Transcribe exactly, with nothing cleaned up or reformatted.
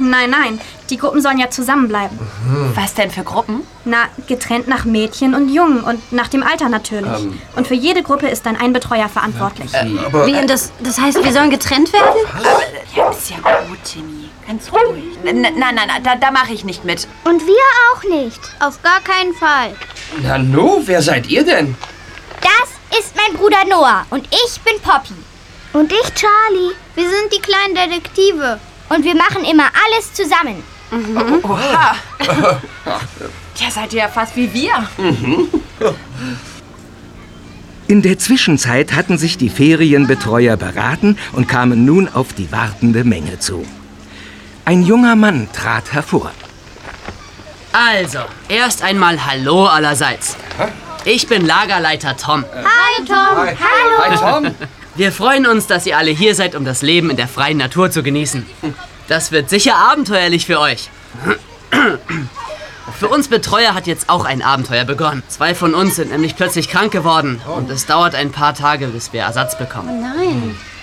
Nein, nein, die Gruppen sollen ja zusammenbleiben. Mhm. Was denn für Gruppen? Na, getrennt nach Mädchen und Jungen und nach dem Alter natürlich. Ähm, und für jede Gruppe ist dann ein Betreuer verantwortlich. Äh, aber, Wie, und das, das heißt, wir sollen getrennt werden? Aber, ja, ist ja gut, Timmy. Ganz ruhig. Nein, nein, nein, da, da mache ich nicht mit. Und wir auch nicht. Auf gar keinen Fall. Nanu, wer seid ihr denn? Das ist mein Bruder Noah und ich bin Poppy. Und ich Charlie. Wir sind die kleinen Detektive. Und wir machen immer alles zusammen. Mhm. Oh, oha. Ja, seid ihr ja fast wie wir. Mhm. In der Zwischenzeit hatten sich die Ferienbetreuer beraten und kamen nun auf die wartende Menge zu. Ein junger Mann trat hervor. Also, erst einmal Hallo allerseits. Ich bin Lagerleiter Tom. Hi, Tom. Hi. Hallo. Hi, Tom. Wir freuen uns, dass ihr alle hier seid, um das Leben in der freien Natur zu genießen. Das wird sicher abenteuerlich für euch. Für uns Betreuer hat jetzt auch ein Abenteuer begonnen. Zwei von uns sind nämlich plötzlich krank geworden. Und es dauert ein paar Tage, bis wir Ersatz bekommen. Oh nein.